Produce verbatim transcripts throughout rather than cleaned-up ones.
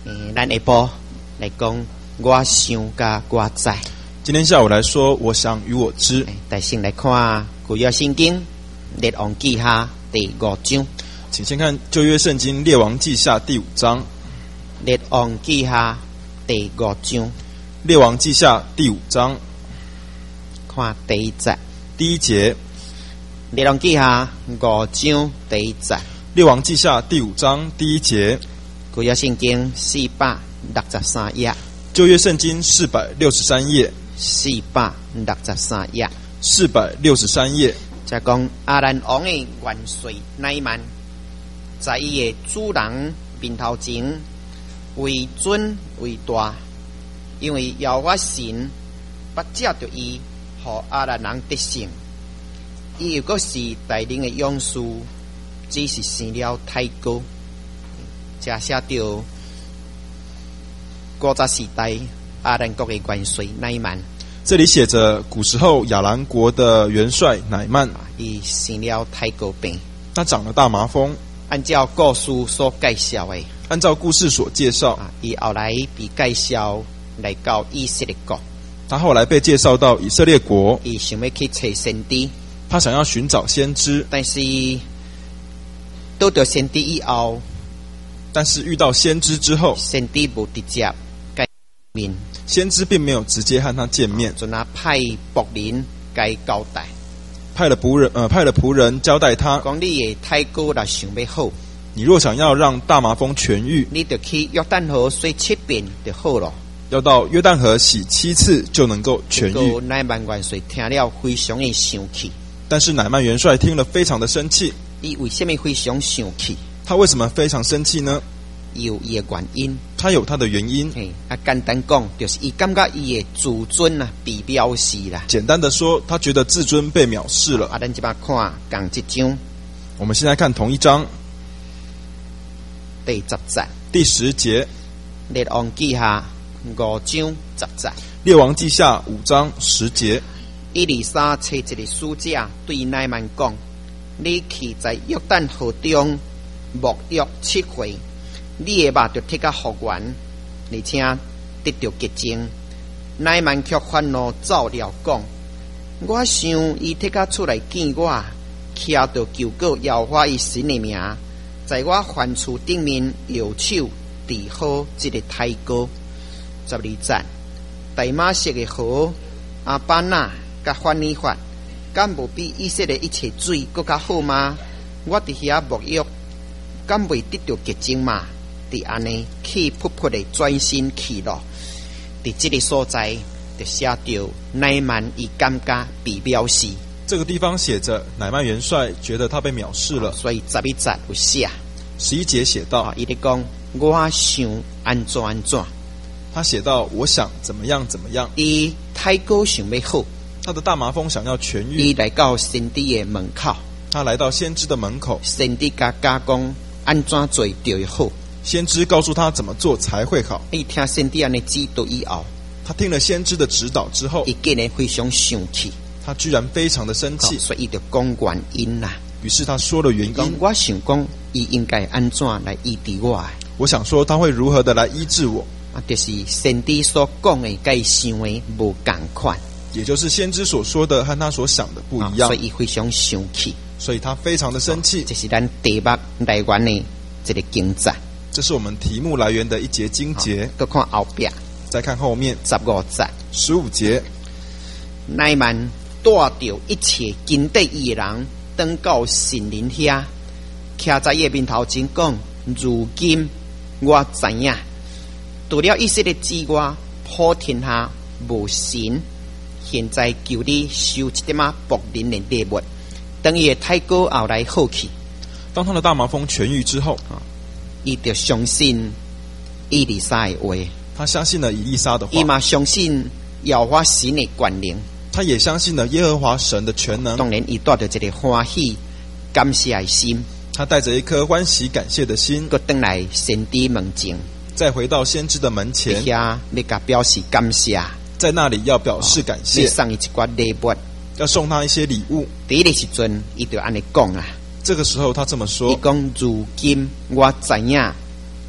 诶，咱下晡来讲，我想甲我知。 今天下午来说，我想与我知。 大先来看旧约圣经列王记下第五章。 请先看旧约圣经列王记下第五章。 列王记下第五章。 列王记下第五章， 看第一节。 第一节。 列王记下五章第一节。 列王记下第五章第一节。 旧约圣经四百六十三页。 旧约圣经四百六十三页。 四百六十三页。 四百六十三页。 就讲亚兰王的元帅乃曼，在伊的主人面头前为尊为大，因为耶和华神不借着伊，互亚兰人得胜。伊又阁是带领的勇士，只是生了太高。这写着古早时代亚兰国的元帅乃曼。 这里写着古时候亚兰国的元帅乃曼， 伊生了太高病， 他长了大麻风。 按照故事所介绍的， 按照故事所介绍， 伊后来被介绍来到以色列国。 他后来被介绍到以色列国， 伊想要去找先知， 他想要寻找先知， 但是到到先知以后， 但是遇到先知之后， 先知无直接见面， 先知并没有直接和他见面， 就拿派仆人该交代， 派了仆人呃派了仆人交代他， 讲你的太高若想要好， 你若想要让大麻风痊愈， 你就去约旦河洗七遍就好了。 要到约旦河洗七次就能够痊愈。 乃曼元帅听了非常的生气， 但是乃曼元帅听了非常的生气。 伊为什么非常生气？ 他为什么非常生气呢？ 有伊的原因。 他有他的原因。 嘿，啊，简单讲，就是伊感觉伊的自尊啊被藐视啦。 简单的说，他觉得自尊被藐视了。 啊，咱即摆看共一章， 我们现在看同一章第十节， 第十节。 列王记下五章十节。 列王记下五章十节。 以利沙找一个使者对乃曼讲：你去在约旦河中沐浴七回，你的肉就贴甲复原，而且得到洁净。乃曼却愤怒走了，讲：我想伊贴甲出来见我，徛到求告耶和华伊神的名，在我患处顶面右手治好这个太高。十二节，大马色的河阿巴那甲法尼法，敢无比以色列一切水更较好吗？我伫遐沐浴，敢未得到洁净嘛？伫安尼气扑扑的转身去了。伫这个所在，就写着乃曼伊感觉被藐视。 这个地方写着乃曼元帅觉得他被藐视了， 所以十一节有写。 十一节写道， 伊咧讲我想安怎安怎。 他写到我想怎么样怎么样。 伊太高想要好， 他的大麻风想要痊愈。 伊来到先知的门口， 他来到先知的门口， 先知甲教讲安怎做就会好。 先知告诉他怎么做才会好。 伊听先知安尼指导以后， 他听了先知的指导之后， 伊竟然非常生气， 他居然非常的生气， 所以伊就讲原因啦。 于是他说了原因。 我想讲，伊应该安怎来医治我？ 我想说他会如何的来医治我？ 啊，就是先知所讲的，甲伊想的无共款。 也就是先知所说的和他所想的不一样， 所以伊非常生气， 所以他非常的生气。 这是咱题目来源的这个经节， 这是我们题目来源的一节经节。 再看后边， 再看后面十五节， 十五节。 乃曼带着一切跟对伊的人，登到神人遐，徛在伊面头前讲：如今我知影，除了以色列之外，普天下无神。现在求你收一点仔仆人的礼物，等伊的太高后来好去。 当他的大麻风痊愈之后， 伊就相信以利沙的话， 他相信了以利沙的话， 伊嘛相信耶和华神的权能， 他也相信了耶和华神的全能。 当然，伊带着一个欢喜感谢的心， 他带着一颗欢喜感谢的心， 佮登来先知门前， 再回到先知的门前， 遐要甲表示感谢。 在那里要表示感谢， 要送伊一寡礼物， 要送他一些礼物。 第一个时阵，伊就安尼讲啦。 这个时候他这么说： 伊讲如今我知影，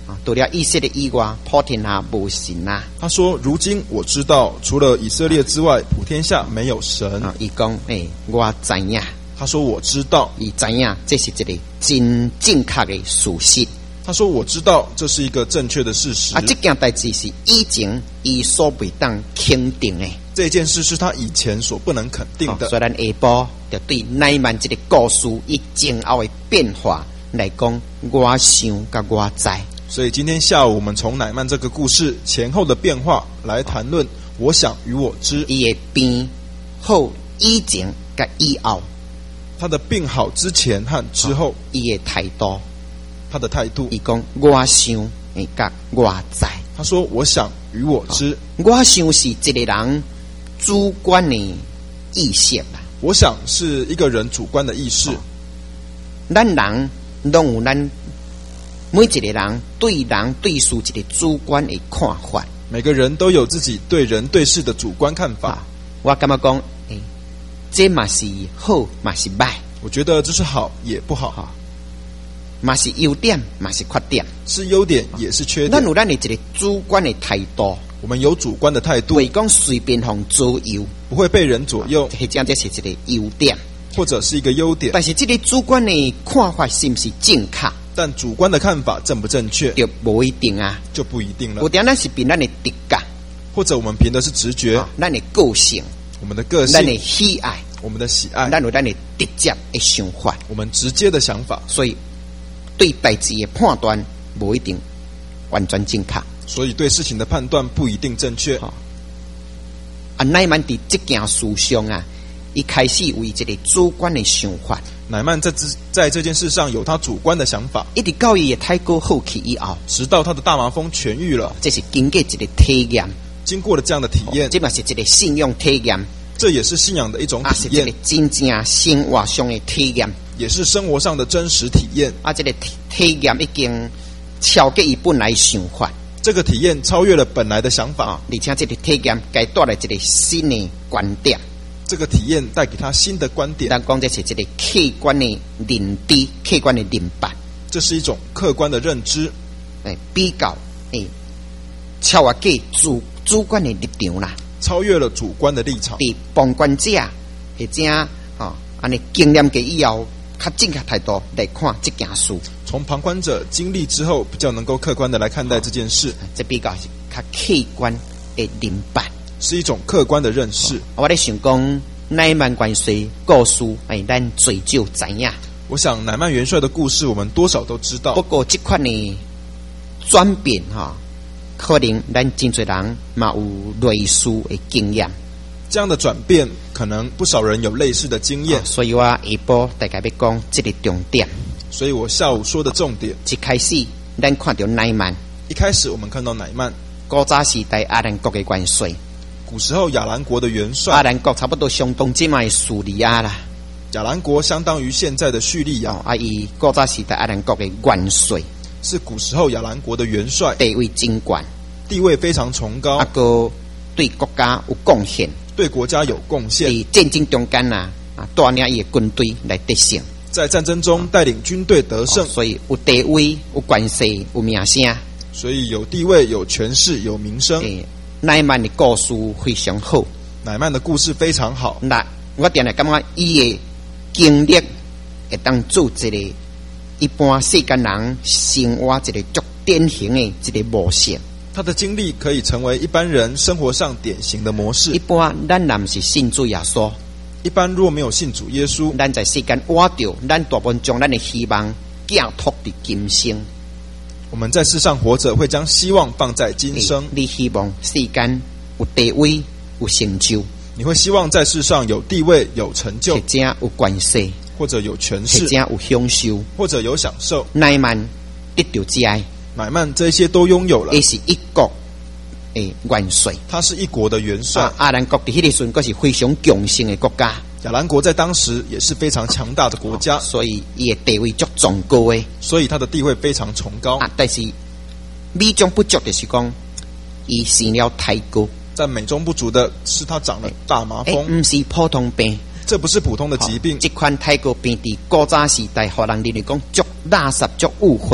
啊，除了以色列以外，普天下无神啊。 他说：“如今我知道，除了以色列之外，普天下没有神。 啊，伊讲，诶，我知影。 他说：“我知道。” 伊知影，这是一个真正确的事实。 他说：“我知道，这是一个正确的事实。” 啊，这件代志是以前伊所未当肯定的。 这件事是他以前所不能肯定的。 哦、所以咱下晡就对乃曼这个故事以前后的变化来讲，我想甲我知。 所以今天下午我们从乃曼这个故事前后的变化来谈论，我想与我知。 伊的病好以前甲以后， 他的病好之前和之后， 伊、哦、的态度， 他的态度。 伊讲我想诶甲我知。 他说：“我想与我知。哦” 我想是一个人主观的意识啦。 我想是一个人主观的意识。哦、 咱人拢有咱每一个人对人对事一个主观的看法。 每个人都有自己对人对事的主观看法。 啊、我感觉讲，诶、欸，这嘛是好，嘛是歹。 我觉得这是好，也不好。 哈，嘛是优点，嘛是缺点。 是优点，也是缺点。 咱有咱的一个主观的态度。 我们有主观的态度， 袂讲随便互左右， 不会被人左右。 这样这是一个优点， 或者是一个优点。 但是这个主观的看法是不是正确？ 但主观的看法正不正确， 就不一定啊， 就不一定了。 有点咱是凭咱的直觉， 或者我们凭的是直觉， 啊、咱的个性， 我们的个性， 咱的喜爱， 我们的喜爱， 咱有咱的直接的想法， 我们直接的想法。 所以对代志的判断不一定完全正确。 所以对事情的判断不一定正确。 啊，乃曼伫这件事上啊，一开始为一个主观的想法。 乃曼在这在这件事上有他主观的想法， 一直到伊的太过好起以后， 直到他的大麻风痊愈了， 这是经过一个体验， 经过了这样的体验， 哦、这嘛是一个信仰体验， 这也是信仰的一种体验， 啊、是一个真正生活上的体验， 也是生活上的真实体验。 啊，这个体体验已经超过伊本来想法。 这个体验超越了本来的想法， 哦、而且这个体验给带来一个新的观点。 这个体验带给他新的观点。 咱讲这是一个客观的认知，客观的认白。 这是一种客观的认知， 诶，比较诶，超越过主主观的立场啦， 超越了主观的立场。 伫旁观者或者啊，安尼经验过以后，较正确态度来看这件事。 从旁观者经历之后，比较能够客观的来看待这件事。 哦、这比较是较客观的认白， 是一种客观的认识。 哦、我咧想讲，乃曼元帅故事，哎，咱最少知影。 我想乃曼元帅的故事，我们多少都知道。 不过这款的转变哈，可能咱真侪人嘛有类似的经验。 这样的转变，可能不少人有类似的经验。 哦、所以我下晡大概要讲这个重点。 所以我下午说的重点， 一开始咱看到乃曼， 一开始我们看到乃曼， 古早时代阿兰国的元帅， 古时候亚兰国的元帅， 阿兰国差不多相当即卖叙利亚啦。 亚兰国相当于现在的叙利亚， 哦、啊，伊古早时代阿兰国的元帅， 是古时候亚兰国的元帅， 地位真高， 地位非常崇高， 啊个对国家有贡献， 对国家有贡献， 在战争中间啊，啊带领伊的军队来得胜。 在战争中带领军队得胜， 哦、所以有地位、有关系、有名声， 所以有地位、有权势、有名声。 乃曼的故事非常好， 乃曼的故事非常好。 那我定来感觉伊的经历会当做一个一般世间人生活一个足典型的一个模式。 他的经历可以成为一般人生活上典型的模式。 一般咱若是信主耶稣。 一般若没有信主耶稣， 咱在世间活着，咱大部分将咱的希望寄托伫今生。 我们在世上活着，会将希望放在今生。 你希望世间有地位、有成就， 你会希望在世上有地位、有成就， 或者有关系， 或者有权势， 或者有享受， 或者有享受。 乃曼得到这些， 乃曼这些都拥有了。 也是一国诶元帅， 他是一国的元帅。 啊、阿兰国伫迄个时阵，佫是非常强盛的国家。 亚兰国在当时也是非常强大的国家， 哦、所以伊的地位足崇高诶。 所以他的地位非常崇高。 啊，但是美中不足的是讲，伊生了太过。 在美中不足的是，他长了大麻风， 不是普通病， 这不是普通的疾病。 这款太过病伫古早时代，互人认为讲足垃圾、足误会。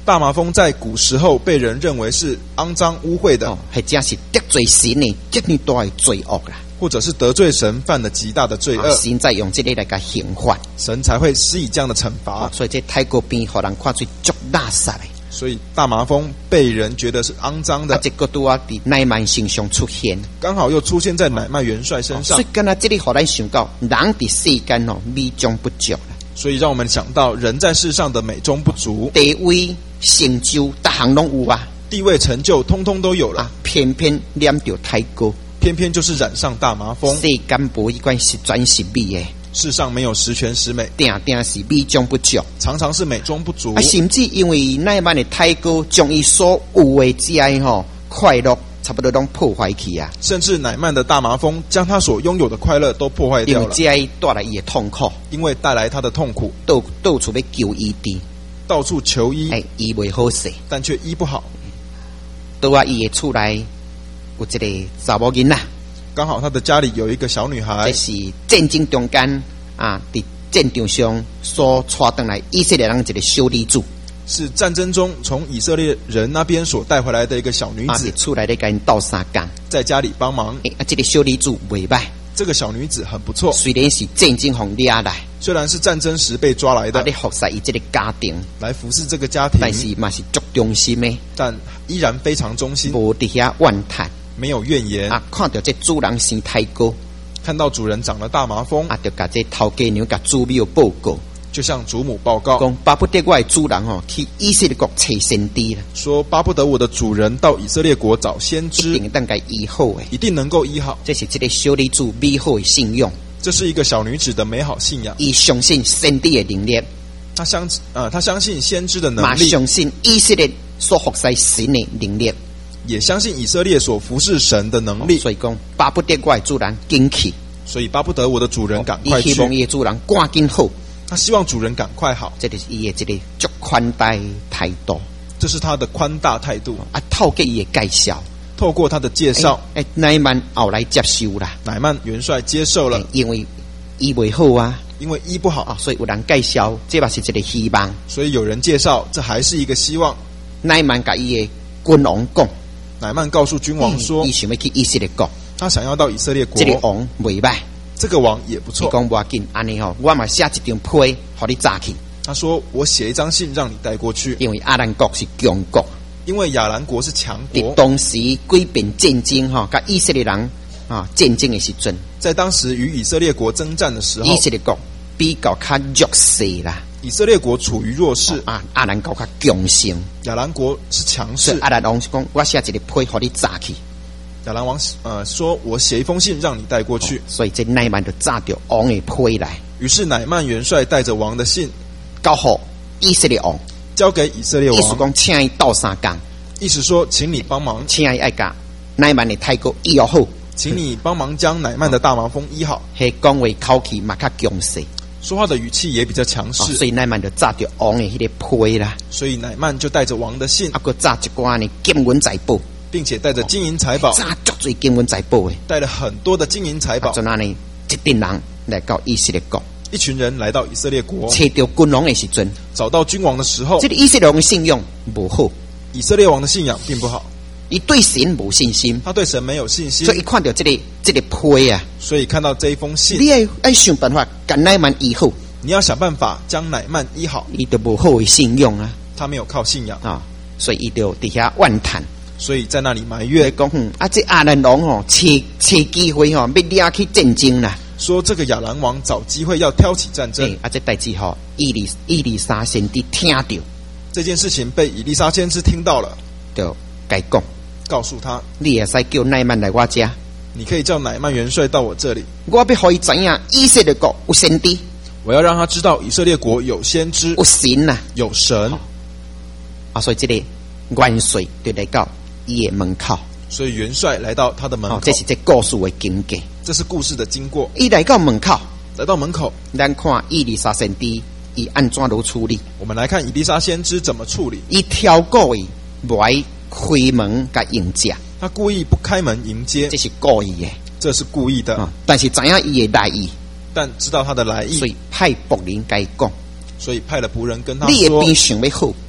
大麻风在古时候被人认为是肮脏污秽的， 哦，或者是得罪神的极呢大的罪恶啦。 或者是得罪神犯了极大的罪恶， 啊、神在用这个来个刑罚， 神才会施以这样的惩罚。 哦、所以这太过边，互人看出足垃圾的。 所以大麻风被人觉得是肮脏的， 啊，这个都啊伫乃曼身上出现， 刚好又出现在乃曼元帅身上。 所以跟他这里互咱想到，人伫世间哦美中不足啦。 所以让我们想到人在世上的美中不足， 地位、成就，各项拢有啊， 地位成就通通都有了， 啊、偏偏染着太高。 偏偏就是染上大麻风。 世间无一关是全是美的， 世上没有十全十美， 定定是美中不足， 常常是美中不足。 啊，甚至因为乃曼的太高，将伊所有的这样吼快乐，差不多拢破坏去啊。 甚至乃曼的大麻风将他所拥有的快乐都破坏掉了， 因为这样带来伊的痛苦， 因为带来他的痛苦， 到到处要求医治， 到处求医， 哎，医未好势， 但却医不好。 到啊，伊的厝内有一个查某囡仔。 刚好他的家里有一个小女孩， 这是战争中间啊，在战场上所带回来以色列人一个小女子， 是战争中从以色列人那边所带回来的一个小女子， 啊，出来咧跟斗相共， 在家里帮忙。 欸、啊，这个小女子袂歹， 这个小女子很不错， 虽然是战争方掠来， 虽然是战争时被抓来的， 啊，咧服侍伊这个家庭， 来服侍这个家庭， 但是嘛是足忠心的， 但依然非常忠心， 无伫遐怨叹。 没有怨言啊！看到这主人生太高， 看到主人长了大麻风啊，就甲这头家娘甲祖母报告， 就向祖母报告， 讲巴不得我的主人哦去以色列国找先知了， 说巴不得我的主人到以色列国找先知， 一定能该医好诶， 一定能够医好。 这是这个小女子美好的信仰， 这是一个小女子的美好信仰。 伊相信先知的能力， 她相呃，她相信先知的能力， 嘛相信以色列所服侍神的能力。 也相信以色列所服侍神的能力， 所以讲巴不得我的主人紧去， 所以巴不得我的主人赶快去。 伊希望伊的主人赶紧好， 他希望主人赶快好， 这就是伊的这个足宽待态度， 这是他的宽大态度啊。透过伊的介绍， 透过他的介绍， 哎，乃曼后来接受啦， 乃曼元帅接受了， 因为医未好啊， 因为医不好啊，所以有人介绍，这嘛是一个希望， 所以有人介绍，这还是一个希望。 乃曼甲伊的君王讲。 乃曼告诉君王说：“ 伊想要去以色列国， 他想要到以色列国。 这个王袂歹， 这个王也不错。 讲无要紧，安尼吼，我嘛写一张批，互你炸去。 他说：我写一张信让你带过去， 因为阿兰国是强国， 因为亚兰国是强国。 当时几遍战争吼，甲以色列人啊战争的时阵， 在当时与以色列国征战的时候， 以色列国比较较弱势啦。” 以色列国处于弱势， 啊，阿兰国较强盛， 亚兰国是强势。 阿兰王是讲，我写一个批，互你炸去。 亚兰王呃说，我写一封信让你带过去， 哦、所以这乃曼就炸掉王的批来。 于是乃曼元帅带着王的信， 交互以色列王， 交给以色列王。 意思讲，请伊斗相共， 意思说，请你帮忙， 请伊爱甲乃曼的太过医好， 请你帮忙将乃曼的大麻风医好。 迄讲话口气嘛较强势。 说话的语气也比较强势、 哦，所以乃曼就炸掉王的迄个批啦。 所以乃曼就带着王的信， 啊，佮炸一寡呢金银财宝， 并且带着金银财宝， 炸足侪金银财宝的， 带了很多的金银财宝。 就那呢，一群人来到以色列国， 一群人来到以色列国， 找到君王的时阵， 找到君王的时候， 这个以色列王的信仰不好， 以色列王的信仰并不好。 伊对神无信心， 他对神没有信心， 所以一看到这个这个批啊， 所以看到这一封信， 你要要想办法将乃曼医好。 你要想办法将乃曼医好， 伊就无好的信用啊， 他没有靠信仰啊，所以伊就底下怨叹， 所以在那里埋怨， 讲嗯啊，这亚兰王吼，找找机会吼，要掠去战争啦。 说这个亚兰王找机会要挑起战争， 欸、啊，这代志吼，伊利伊利沙先知听到这件事情被以利沙先知听到了， 就该讲， 告诉他， 你也使叫乃曼来我家， 你可以叫乃曼元帅到我这里， 我要互伊知影以色列国有先知。 我要让他知道以色列国有先知， 有神呐， 有神啊！所以这个元帅就来到伊的门口， 所以元帅来到他的门口， 哦、这是这故事的经过， 这是故事的经过。 伊来到门口， 来到门口， 咱看以利沙先知伊安怎如处理。 我们来看以利沙先知怎么处理。 伊挑故意不爱开门甲迎接， 他故意不开门迎接， 这是故意的， 这是故意的。 哦、但是知影伊的来意。 但知道他的来意， 所以派仆人甲伊讲， 所以派了仆人跟他你的说：“ 病想要好，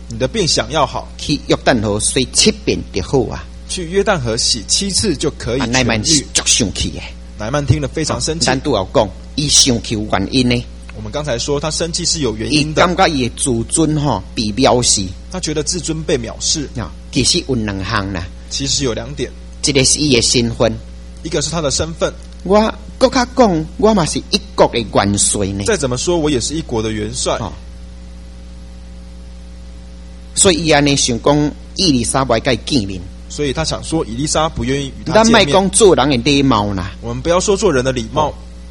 你的病想要好， 去约旦河洗七遍就好啊。 去约旦河洗七次就可以啊，乃曼痊愈。 是足生气的。 乃曼听了非常生气。 咱都有讲，伊生气有原因呢。 我们刚才说他生气是有原伊因的， 感觉伊的自尊吼被藐视他觉得自尊被藐视。 啊。其实有两项啦， 其实有两点， 一个是伊的身份。 一个是他的身份。 我搁较讲，我嘛是一国的元帅呢。 再怎么说，我也是一国的元帅。 哦，所以伊安尼想讲，伊丽莎白该见面。 所以他想说，以利沙不愿意与他咱见面。 莫讲做人的礼貌啦， 我们不要说做人的礼貌，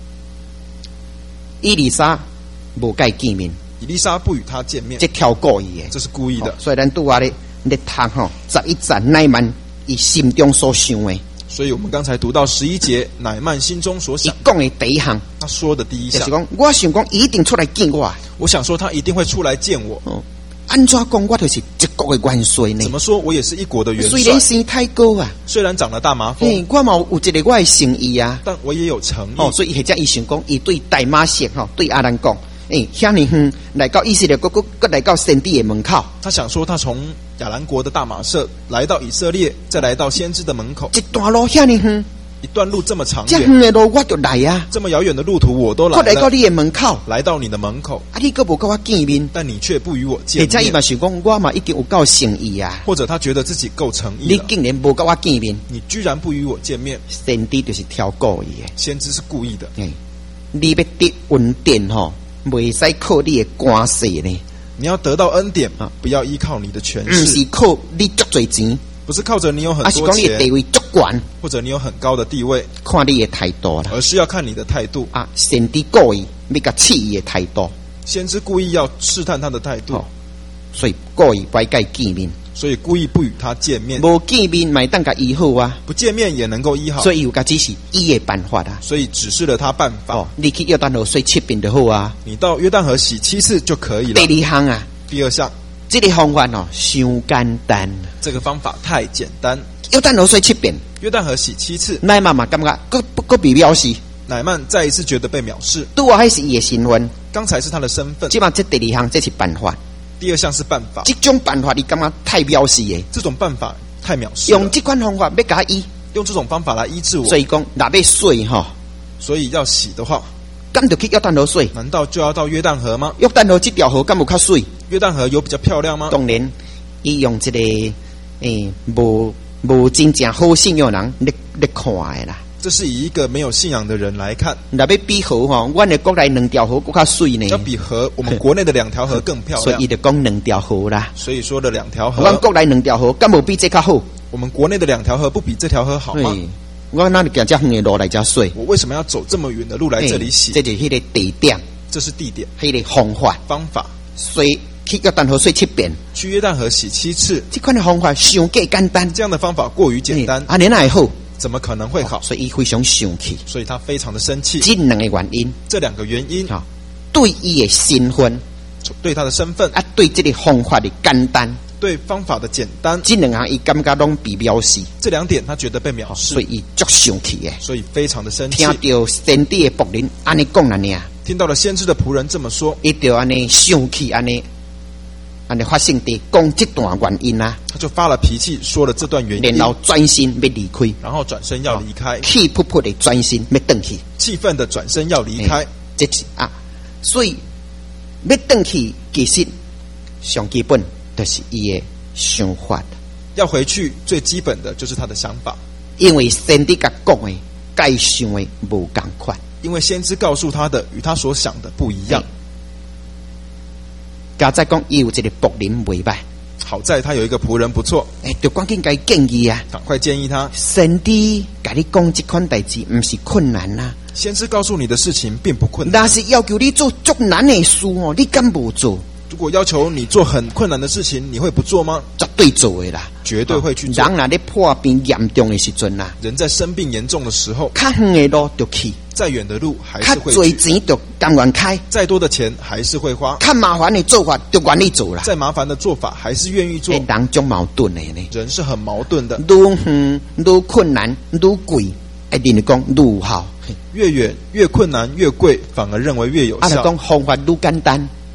伊丽莎无该见面， 以利沙不与他见面这，挑故意的。 这是故意的。 哦所以咱拄下咧咧读吼，十一章乃曼伊心中所想的， 所以我们刚才读到十一节，乃曼心中所伊想， 讲的第一项他说的第一项， 就是讲，我想讲，伊一定出来见我。 我想说他一定会出来见我。 哦，安怎讲，我就是一国的元帅呢怎？么说，我也是一国的元虽然帅。 生太高啊， 虽然长了大麻风， 嘿，我嘛有一个我的诚意啊。 但我也有诚意。 哦，所以或者伊想讲，伊对大马色吼，对阿兰讲，诶，遐尼远来到以色列，搁搁搁来到圣地的门口， 他想说，他从亚兰国的大马色来到以色列，再来到先知的门口， 一段路遐尼远， 一段路这么长这远， 远的路我就来啊， 这么遥远的路途我都来了， 我来到你的门口， 来到你的门口， 啊，你搁无跟我见面， 但你却不与我或见者伊嘛面， 想讲，我嘛已经有够诚意啊， 或者他觉得自己够诚意你了， 竟然无跟我见面， 你居然不与我见面， 圣地就是挑故意的。 先知是故意的。 诶，你要得稳定吼，袂使靠你的官势呢， 你要得到恩典啊， 不要依靠你的权毋势， 是靠你足侪钱， 不是靠着你有很啊是多钱讲你的地，位足悬， 或者你有很高的地位， 看你的态度啦。 而是要看你的态度。 啊，先知故意要甲试伊的态度， 先知故意要试探他的态度， 哦所以故意不甲伊见面， 所以故意不与他见面， 无见面咪当甲医好啊， 不见面也能够医好， 所以有甲指示医的办法啊。 所以指示了他办法。 哦，你去约旦河洗七遍就好啊。 你到约旦河洗七次就可以了。 第二项啊， 第二项， 这个方法哦，伤简单。 这个方法太简单。 约旦河洗七遍， 约旦河洗七次， 乃妈妈感觉搁搁被藐视， 乃曼再一次觉得被藐视。 拄啊，迄是伊的身份。 刚才是他的身份， 即嘛，这第二项这是办法。 第二项是办法。 这种办法你感觉太藐视的， 这种办法太藐视了， 用这款方法要甲伊， 用这种方法来医治我所，以讲若要洗吼， 所以要洗的话， 敢就去约旦河洗。 难道就要到约旦河吗？ 约旦河这条河敢有较水？ 约旦河有比较漂亮吗？ 当然，伊用一个诶无无真正好信用的人咧咧看的啦。 这是以一个没有信仰的人来看， 若要比河吼，阮的国内两条河更较水呢要，比河我们国内的两条河更漂亮所以伊。就讲两条河啦。 所以说的两条河， 阮国内两条河敢无比这较好？ 我们国内的两条河不比这条河好吗？ 嘿我哪里行这远的路来遮水？ 我为什么要走这么远的路来这里洗？ 这就是迄个地点， 这是地点、 迄个方法。 方法。 水去约旦河水七遍， 去约旦河洗七次， 这款的方法伤过简单， 这样的方法过于简单， 啊，你哪会好？ 怎么可能会好？ 所以伊非常生气。 所以他非常的生气。 这两个原因， 这两个原因， 哈，对伊的身份对他的身份， 啊，对这个方法的简单， 对方法的简单， 这两项伊感觉拢被藐视， 这两点他觉得被藐视所，以伊足生气的。 所以非常的生气听。到先知的仆人安尼讲安尼啊， 听到了先知的仆人这么说， 伊就安尼生气安尼，安尼发生地讲这段原因啊， 他就发了脾气，说了这段原因然，后转身要离开， 然后转身要离开， 气扑扑的转身要转去， 气愤的转身要离开。 这是啊，所以要转去，其实上基本就是伊的想法， 要回去，最基本的就是他的想法， 因为先知甲讲的，甲伊想的无共款。 因为先知告诉他的与他所想的不一样。 加再讲，伊有一个仆人袂歹， 好在他有一个仆人不错， 诶，就赶紧甲伊建议啊， 赶快建议他， 先知甲你讲这款代志，毋是困难啦、啊。 先知告诉你的事情并不困难， 那是要求你做足难的事哦，你敢无做？ 如果要求你做很困难的事情，你会不做吗？ 绝对做的啦， 绝对会去做。 人若咧破病严重的时阵啦， 人在生病严重的时候， 较远的路就去， 再远的路还较是会多去， 钱就甘愿开， 再多的钱还是会花， 较麻烦的做法就愿意做啦。 再麻烦的做法还是愿意做诶，。人种矛盾的呢， 人是很矛盾的， 愈远愈困难愈贵，一定讲愈有效。 越远越困难越贵，反而认为越有啊，就效。 讲方法愈简单，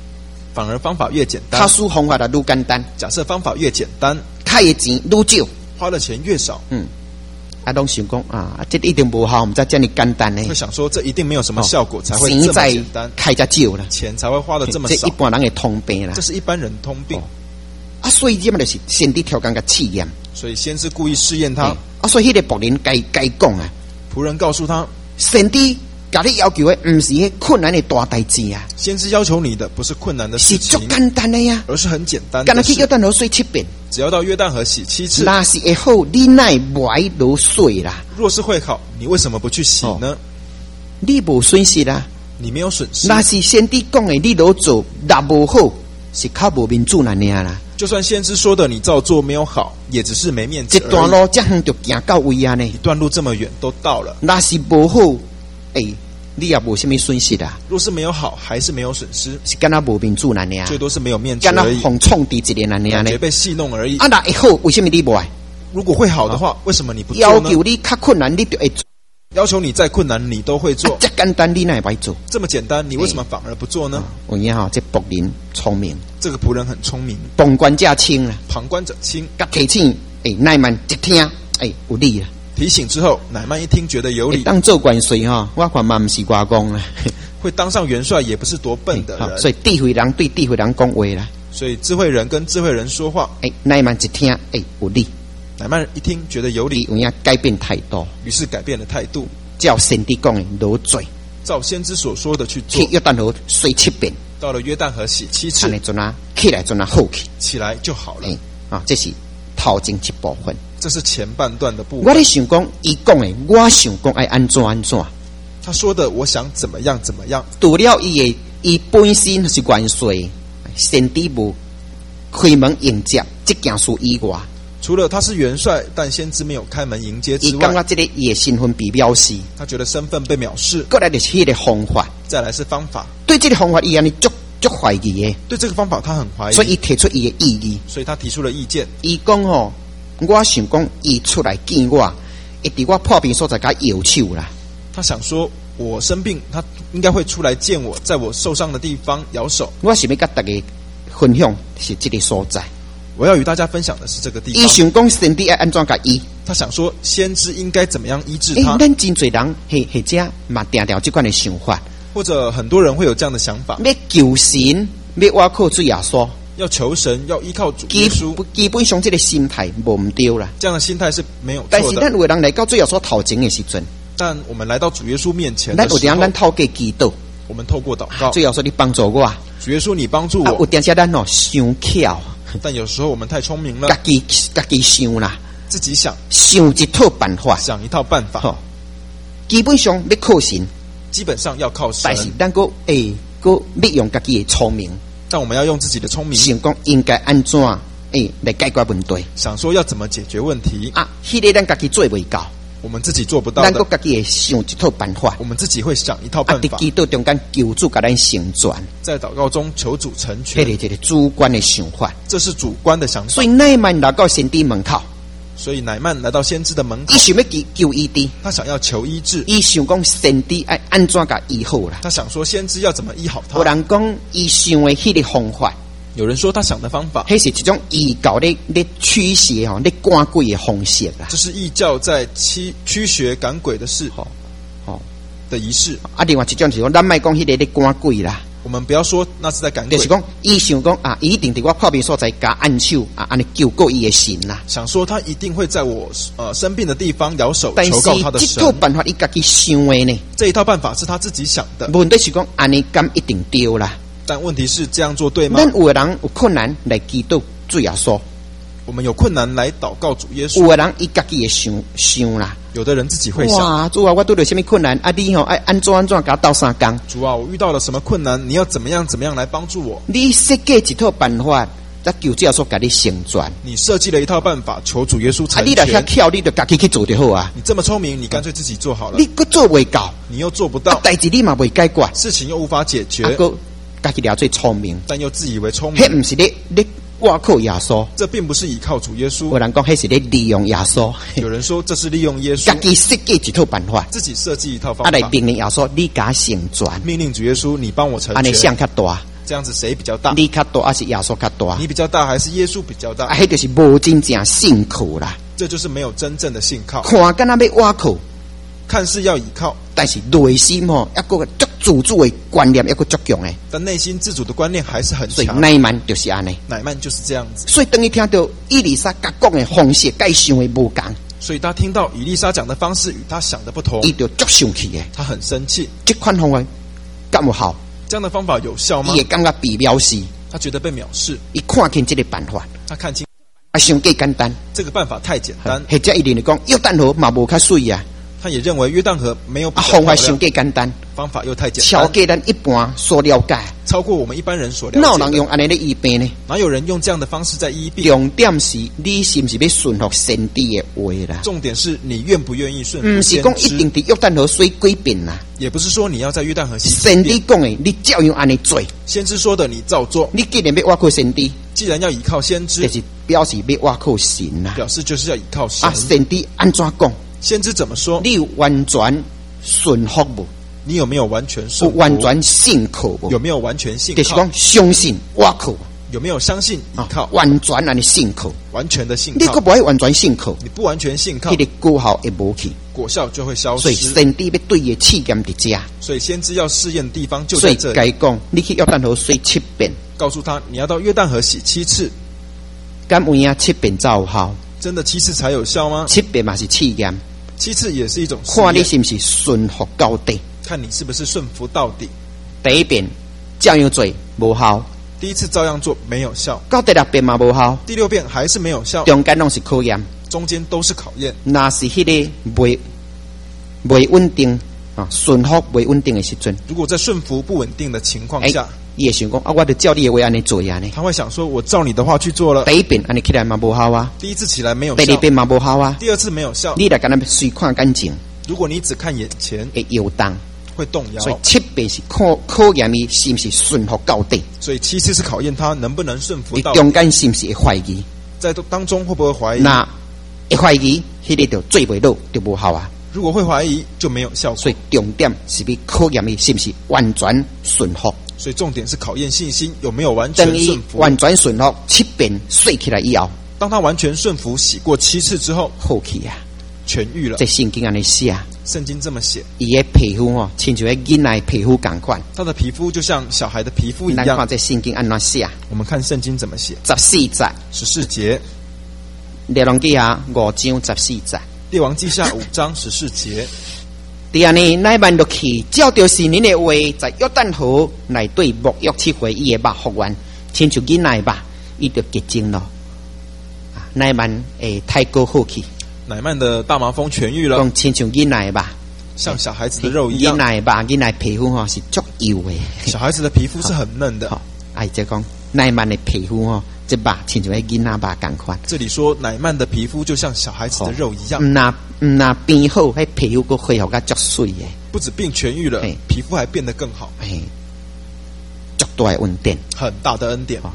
反而方法越简单他。输方法就愈简单， 假设方法越简单， 开的钱愈少。 花的钱越少， 嗯，啊，拢想讲啊，这一定无效，我们才这么简单呢。 会想说这一定没有什么效果，才会这么钱在简单， 开才少啦， 钱才会花的这么少这一。般人的通病啦这。是一般人通病， 啊，所以这么就是先伫条件个试验。 所以先是故意试验他。 啊，所以迄个仆人该该讲啊， 仆人告诉他， 先知甲你要求的，唔是迄困难的大代志啊， 先知要求你的不是困难的是事情， 足简单的呀。 而是很简单干那的事。 去约旦河水七遍， 只要到约旦河洗七次， 那是会好，你奈买落水啦， 若是会好，你为什么不去洗呢？ 你无损失啦。 你没有损失。 那是先知讲的，你落做，那无好，是较无民主那样啦。 就算先知说的你照做没有好，也只是没面子这段而已。 路这样就行到位啊呢， 一段路这么远都到了， 那是无好，诶、你也无什么损失啦， 若是没有好，还是没有损失， 是干那无民主那样， 最多是没有面子干那而已， 红冲敌一个那样呢感觉。被戏弄而已。 啊，那会好，为什么你不爱？ 如果会好的话，为什么你不做呢？ 要求你较困难，你就会做。 要求你再困难，你都会做啊，，这简单，你哪会做？ 这么简单，你为什么反而不做呢？ 有影吼，这仆人聪明， 这个仆人很聪明， 旁观者清啦， 旁观者清。 甲提醒，诶，乃曼一听，诶，有理啦。 提醒之后，乃曼一听觉得有理， 会当做元帅吼，我看嘛毋是外公啦， 会当上元帅也不是多笨的人。 好所以智慧人对智慧人讲话啦， 所以智慧人跟智慧人说话， 诶，乃曼一听，诶，有理， 乃曼一听觉得有理， 你有影改变态度， 于是改变了态度， 照先知讲的落罪， 照先知所说的去做去。约旦河水七遍， 到了约旦河洗七次安，尼阵啊，起来阵啊好去， 起来就好了诶。，啊，这是头前一部分。 这是前半段的部我分。 咧想讲，伊讲的，我想讲爱安怎安怎。 他说的，我想怎么样怎么样。 除了伊的，伊本身是元帅，先知无开门迎接这件事以外， 除了他是元帅，但先知没有开门迎接伊之外， 感觉这个伊的身份被藐视， 他觉得身份被藐视。 过来就是迄个方法。 再来是方法， 对这个方法，伊安尼足足怀疑的， 对这个方法他很怀疑， 所以伊提出伊的异议。 所以他提出了意见。 伊讲吼，我想讲，伊出来见我，会伫我破病所在甲摇手啦。 他想说，我生病，他应该会出来见我，在我受伤的地方摇手。 我想要甲大家分享是这个所在。 我要与大家分享的是这个地伊方。 想讲，先知爱安怎甲医？ 他想说，先知应该怎么样医治诶， 他， 咱真侪人或或者嘛定调这款的想法， 或者很多人会有这样的想法， 要求神，要我靠主耶稣。 要求神，要依靠主耶基稣， 基本上这个心态无唔对啦。 这样的心态是没有但是咱错的。 有的人来到主耶稣头前的时阵， 但我们来到主耶稣面前咱有点的时候， 咱透过祈祷， 我们透过祷告， 主耶稣你帮助我，啊， 主耶稣你帮助有我。 点些咱哦想巧， 但有时候我们太聪明了家，己家己想啦， 自己想想一套办法， 想一套办法， 吼。基本上要靠神， 基本上要靠神但，是咱个诶个利用家己的聪明， 但我们要用自己的聪明， 想讲应该安怎诶来解决问题想说要怎么解决问题， 啊？迄个咱家己做袂到， 我们自己做不到咱个的， 家己会想一套办法。 我们自己会想一套啊！ 办法， 伫祈祷中间求主甲咱成全， 在祷告中求主成迄全， 个这个主观的想法。 这是主观的想法所。以乃曼来到先知门口， 所以乃曼来到先知的门口伊，想要求求医治， 他想要求医治， 伊想讲先知爱安怎甲医好啦。 他想说先知要怎么医好有他。 人讲伊想的迄个方法， 有人说他想的方法， 迄是一种异教咧咧驱邪吼，咧赶鬼的方式啦。 这是异教在驱驱邪赶鬼的事吼吼的仪式。 啊，另外一种是讲，咱莫讲迄个咧赶鬼啦， 我们不要说那是在赶鬼就是，讲伊想讲啊，伊一定伫我破病所在加按手啊，安尼救过伊的神啦。 想说他一定会在我呃生病的地方摇手但是求告他的神这套。办法伊家己想的呢， 这一套办法是他自己想的， 问题是讲安尼敢一定对啦。 但问题是这样做对吗？ 咱有的人有困难来祈祷主耶稣， 我们有困难来祷告主耶有稣， 的人伊家己会想想啦。 有的人自己会想， 哇，主啊，我拄着什么困难啊？你吼爱安怎安怎甲我斗相共？ 主啊，我遇到了什么困难，你要怎么样怎么样来帮助我？ 你设计一套办法，则求主耶稣甲你成全。 你设计了一套办法，求主耶稣啊， 成你若遐全。 巧，你就家己去做就好啊。 你这么聪明，你干脆自己做好了你，佫做袂到， 你又做不啊到， 代志你嘛袂解决，啊事情又无法解决， 佫家己了最聪明， 但又自以为聪迄明。 毋是咧咧倚靠耶稣。 这并不是依靠主耶有稣， 人讲迄是咧利用耶稣， 有人说这是利用耶稣， 家己设计一套办法， 自己设计一套方啊来法， 命令耶稣你甲我成全， 命令主耶稣，你帮我成安尼全， 像较大。 这样子谁比较大？ 你较大还是耶稣较大？ 你比较大还是耶稣比较大？ 啊，迄就是无真正信靠啦。 这就是没有真正的信靠， 看敢若要倚靠， 看似要倚靠， 但是内心吼一个足自主的观念，一个足强的。 但内心自主的观念还是很所以强。 乃曼就是安尼， 乃曼就是这样子。 所以当你听到以利沙甲讲的方式，甲伊想的无共， 所以他听到以利沙讲的方式与他想的不同， 伊就足生气的。 他很生气。 这款方法敢有效？ 这样的方法有效吗伊？会感觉被藐视， 他觉得被藐视， 伊看清这个办法， 他看清啊，伤过简单。 这个办法太简单， 或者伊认为讲约旦河嘛无较水啊， 他也认为约旦河没有比啊， 较方法伤漂亮， 过简单， 方法又太简超单， 过咱一般所了解。 超过我们一般人所了哪有解的。 人用安尼咧医病呢？ 哪有人用这样的方式在医病？ 重点是你是不是要顺服先知的话啦？ 重点是你愿不愿意顺服唔是先讲一知， 定伫约旦河水改变啦。 也不是说你要在约旦河洗先知变。 讲的，你照样安尼做。 先知说的你照做， 你既然要倚靠先知， 既然要依靠先知就，是表示要倚靠神啦。 表示就是要依靠神啊，。先知安怎讲？ 先知怎么说？ 你有完全顺服无？ 你有没有完全有顺服？ 完全信靠无？ 有没有完全信靠就是讲？相信倚靠有没有相信依啊靠？， 完全安尼信靠。 完全的信靠你个。不爱完全信靠， 你不完全信靠迄，个果效会无去。 果效就会消所以失。 先知要对伊试验伫遮， 所以先知要试验的地方就所以在这里。 该讲你去约旦河水七遍， 告诉他你要到约旦河洗七次， 敢有影七遍才有效？ 真的七次才有效吗？ 七遍嘛是试验， 七次也是一种试验， 看你是不是顺服到底。 看你是不是顺服到底。 第一遍照样做无效， 第一次照样做没有效， 到第六遍嘛无效， 第六遍还是没有效， 中间拢是考验。 中间都是考验。 若是迄个未未稳定啊，顺服未稳定的时阵， 如果在顺服不稳定的情况哎下，， 伊会想讲啊，我就照你的话安尼做呀呢。 他会想说：“我照你的话去做了。 第一遍安尼起来嘛无效啊，” 第一次起来没有效， 第二遍嘛无效啊， 第二次没有效。 你来敢若随看感情如果你只看眼前， 会摇动。 会动摇。 所以七遍是考考验伊是不是顺服到底， 所以七次是考验他能不能顺服你到中间是不是会怀疑？ 在当中会不会怀疑？ 那一怀疑，迄、个就做袂到，就无效啊。 如果会怀疑，就没有效果。 所以重点是要考验伊是不是完全顺服。 所以重点是考验信心有没有完全等伊顺服。 完全顺服，七遍睡起来以后， 当他完全顺服，洗过七次之后， 好去啊。 痊愈了这。圣经安尼写， 圣经这么写， 伊的皮肤吼，亲像迄囡仔的皮肤共款。 他的皮肤就像小孩的皮肤一咱看样。 这圣经安怎写， 我们看圣经怎么写。 十四节， 十四节， 列王记下五章十四节。 列王记下五章十四节。 第二呢，乃曼落去，照着是恁的话，在约旦河内对沐浴七回，伊的肉复原，亲像囡仔的肉，伊就结晶咯。啊，乃曼诶太过好去， 乃曼的大麻风痊愈了， 讲亲像囡仔的肉， 像小孩子的肉一样。 囡仔的肉，囡仔皮肤吼是足油的。 小孩子的皮肤是很嫩的。 好，啊，即讲乃曼的皮肤吼，即肉亲像迄囡仔肉共款。 这里说乃曼的皮肤就像小孩子的肉一样毋，那毋那变好，迄皮肤佫恢复甲足水的， 不止病痊愈了嘿， 皮肤还变得更好， 嘿，足大的稳定。 很大的恩典。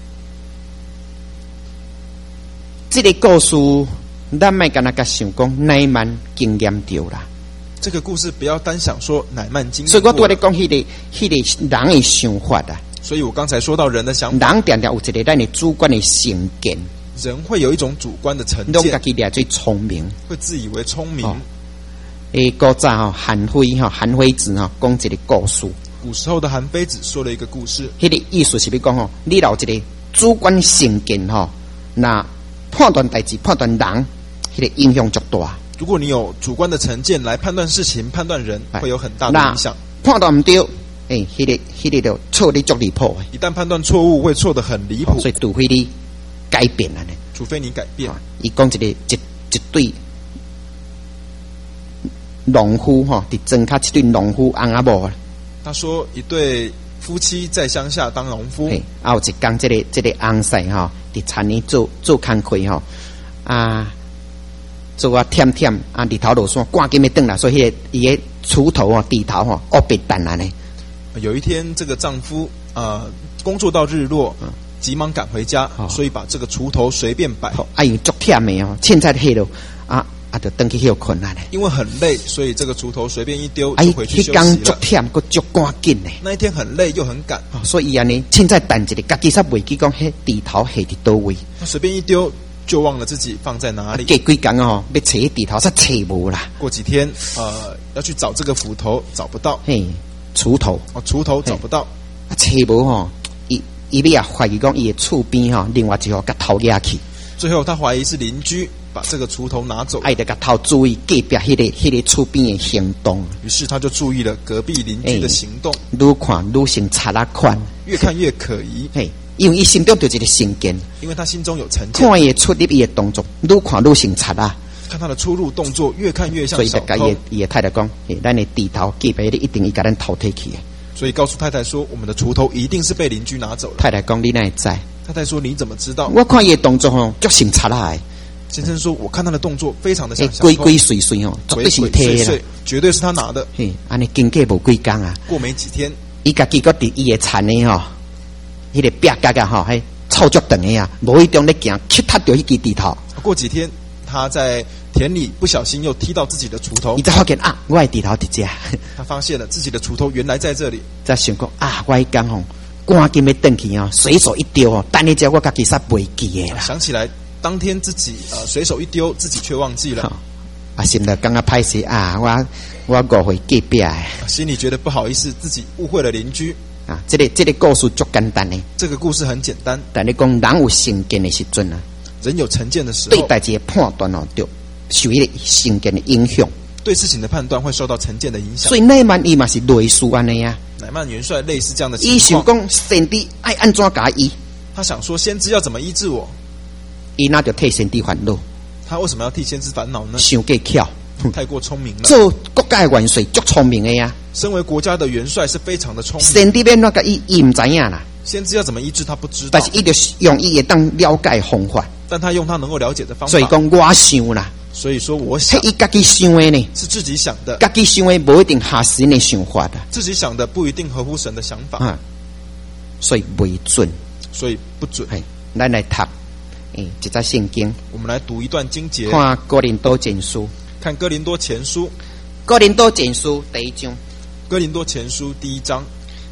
这个故事，咱莫干那甲想讲乃曼经验着啦。 这个故事不要单想说乃曼经历所以我过了， 拄仔咧讲迄个迄、个人的想法啊， 所以我刚才说到人的想法， 人定定有一个咱的主观的成见， 人会有一种主观的成拢家见， 己掠最聪明。 会自以为聪明。 哦诶，古早吼韩非吼韩非子吼讲一个故事， 古时候的韩非子说了一个故事， 迄、个意思是要讲吼，你若有一个主观成见吼，那判断代志、判断人，迄、个影响足大。 如果你有主观的成见来判断事情、判断人， 哎会有很大的那影响。 判断毋对，诶、迄、个迄、个就错得足离谱的。 一旦判断错误，会错得很离谱哦，所以除非你改变了呢。 除非你改变。 伊讲一个一一对农夫吼，伫庄卡一对农夫翁仔某， 他说，一对夫妻在乡下当农夫， 嘿，啊有一工，这个这个翁婿吼，伫田里做做工课吼，啊，做啊忝忝啊，日头落山，赶紧要转来，所以迄、那个伊个锄头吼，地头吼，黑白等安尼。 有一天，这个丈夫呃工作到日落， 嗯急忙赶回家， 哦所以把这个锄头随便摆。 啊，伊足忝的哦，凊彩迄落啊啊啊，就登去休困难嘞。 因为很累，所以这个锄头随便一丢哎就，回去休息迄工足了。 忝，个足赶紧嘞。 那一天很累又很赶， 哦，所以安尼，凊彩等一下，家己煞袂记讲，迄地头下伫倒位。 他随便一丢就忘了自己放在哪里。 过几工哦，要找迄地头煞找无啦。 过几天，呃，要去找这个斧头，找不到。 嘿，锄头哦，锄头找不到。 啊，找无吼，伊伊要也怀疑讲伊的厝边吼，另外一号甲偷掠去。 最后他怀疑是邻居把这个锄头拿走， 爱得甲偷注意隔壁迄、那个迄、那个厝边的行动。 于是他就注意了隔壁邻居的行动， 愈看愈成贼仔款， 越看越可疑。 嘿，因为伊心中就一个成见， 因为他心中有成见， 看伊出入伊的动作，愈看愈成贼仔。 看他的出入动作越看越像所以小偷就甲伊，伊的太太讲，嘿，咱的地头隔壁的一定伊甲咱偷摕去的。 所以告诉太太说，我们的锄头一定是被邻居拿走了。 太太讲，你哪会知？ 太太说，你怎么知道？ 我看伊的动作吼，足像贼仔的。 先生说，我看他的动作非常的像诶， 小偷， 鬼鬼祟祟吼，绝对是鬼摕的啦。 祟祟，绝对是他拿的。 嘿，安尼经过无几工啊， 过没几天， 伊家己个伫伊的田呢吼，迄、那个壁角啊吼，嘿，臭足长的啊，无意中咧行，去踢着迄支地头。 过几天他在田里不小心又踢到自己的锄头伊，才发现啊，我的地头伫遮。 他发现了自己的锄头原来在这里。 才想讲啊，我迄工吼，赶紧要转去哦，随手一丢哦，等你只我家己煞袂记的啦。 想起来当天自己呃随手一丢，自己却忘记了， 好啊，心里感觉歹势啊，我我误会隔壁的心里觉得不好意思，自己误会了邻居。 啊。这个这个故事足简单的， 这个故事很简单， 但你讲人有成见的时阵啊， 人有成见的时候， 对代志的判断哦，就受迄个成见的影响。 对事情的判断会受到成见的影响所。以乃曼伊嘛是类似安尼啊， 乃曼元帅类似这样的伊想情况， 讲先知爱安怎甲医， 他想说先知要怎么医治我， 伊那就替先知烦恼， 他为什么要替先知烦恼呢？ 想过巧， 太过聪明了。 做国家的元帅足聪明的呀。 身为国家的元帅是非常的聪明， 先知要怎甲伊，伊毋知影啦。 先知要怎么医治他不知道但，是伊就用伊会当了解的方法， 但他用他能够了解的方法。 所以讲我想啦， 所以说我想迄伊家己想的呢， 是自己想的， 家己想的无一定合神的想法的自己想的不一定合乎神的想法， 啊，所以未准。 所以不准。 系，咱来读诶，一则圣经， 我们来读一段经节， 看哥林多前书， 看哥林多前书， 哥林多前书第一章哥林多前书第一章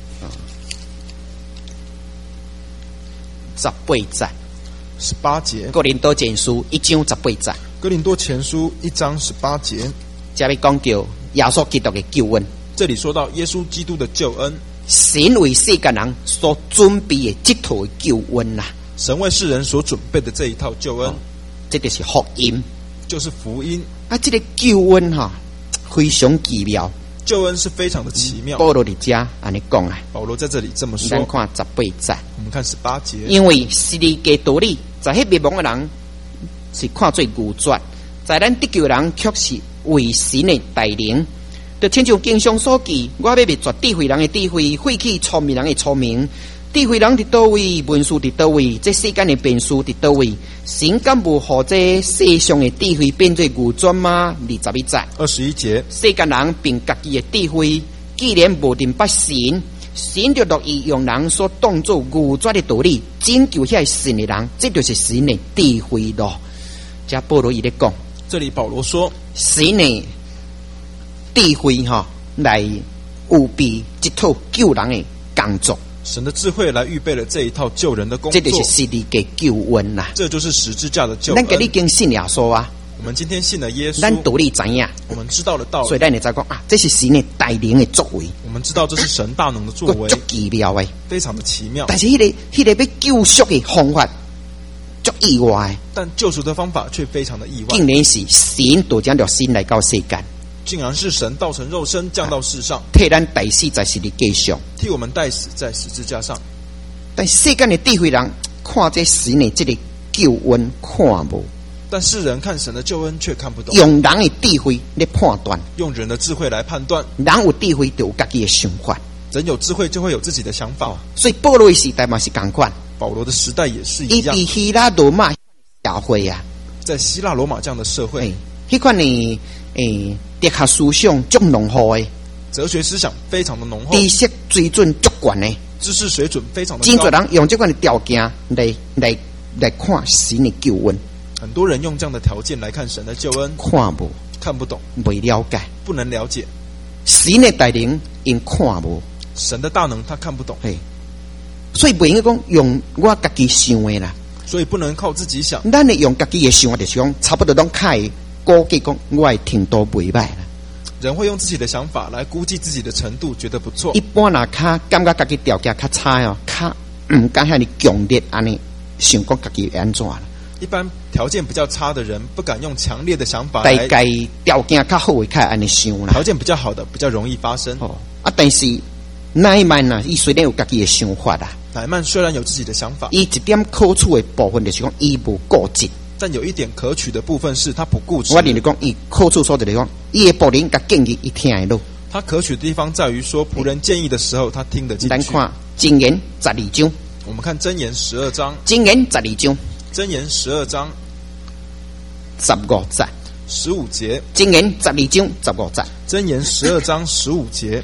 十八节， 十八节， 哥林多前书一章十八节， 哥林多前书一章十八节， 这要讲叫耶稣基督的救恩， 这里说到耶稣基督的救恩， 神为世间人所准备的这套的救恩啦、 神为世人所准备的这一套救恩， 这就是福音。 就是福音。 啊，这个救恩哈、非常奇妙。 救恩是非常的奇妙。 保罗伫遮安尼讲啊， 保罗在这里这么说咱，看十八节， 我们看十八节， 因为是利嘅道理，在迄灭亡的人是看做愚拙，在咱得救的人却是为神的带领。就亲像经上所记，我要灭绝智慧人的智慧，废弃聪明人的聪明。智慧人伫倒位，文书伫倒位，这世间的变数伫倒位？神敢无互这世上的智慧变做愚拙吗？二十一节。 二十一节， 世间人凭家己的智慧，既然无定不神，神就乐意用人所当作愚拙的道理拯救遐神的人，这就是神的智慧咯。这保罗伊咧讲， 这里保罗说， 神的智慧哈、来有比这套救人的工作， 神的智慧来预备了这一套救人的工作， 这就是实力的救恩啦。 这就是十字架的救咱今日恩。 经信耶稣啊， 我们今天信了耶咱稣， 道理知影， 我们知道了道理， 所以咱会知讲啊，这是神的带领的作为， 我们知道这是神大能的作为足，奇妙的。 非常的奇妙。 但是迄、那个、迄、那个要救赎的方法，足意外的， 但救赎的方法却非常的意外， 竟然是神道将着神来到世间， 竟然是神道成肉身降到世上， 替咱代死在十字架上。 替我们代死在十字架上。 但世间的智慧人看这神的这个救恩看无， 但世人看神的救恩却看不懂， 用人的智慧来判断， 用人的智慧来判断。 人有智慧就有家己的想法。 人有智慧就会有自己的想法。 所以保罗的时代嘛是同款， 保罗的时代也是一伊样， 伫希腊罗马社会啊， 在希腊罗马这样的社会， 诶，迄款呢，诶，哲学思想足浓厚的， 哲学思想非常的浓厚， 知识水准足悬的。 知识水准非常的真多高， 人用这款的条件来来来看神的救恩， 很多人用这样的条件来看神的救恩， 看无， 看不懂， 未了解， 不能了解神的大能，因看无， 神的大能，他看不懂， 嘿，所以不应该讲用我家己想的啦， 所以不能靠自己想。 咱的用家己的想法，就是讲差不多拢开估计讲我的程度袂歹啦。 人会用自己的想法来估计自己的程度，觉得不错。 一般若较感觉家己条件较差哦，较唔敢遐尼强烈安尼想讲家己会安怎啦。 一般条件比较差的人，不敢用强烈的想法大来。 概条件较好的，较安尼想啦。 条件比较好的，比较容易发生。 哦，啊，但是乃曼啊，伊虽然有家己的想法啦， 乃曼虽然有自己的想法， 伊一点可取的部分就是讲伊无固执。 但有一点可取的部分是他不固执。 我认为讲伊可取所在就是讲，伊的仆人甲建议伊听会落。 他可取的地方在于说，仆人建议的时候，他听得进去。 咱看箴言十二章， 我们看箴言十二章， 箴言十二章， 箴言十二章十五节， 十五节， 箴言十二章十五节， 箴言十二章十五节。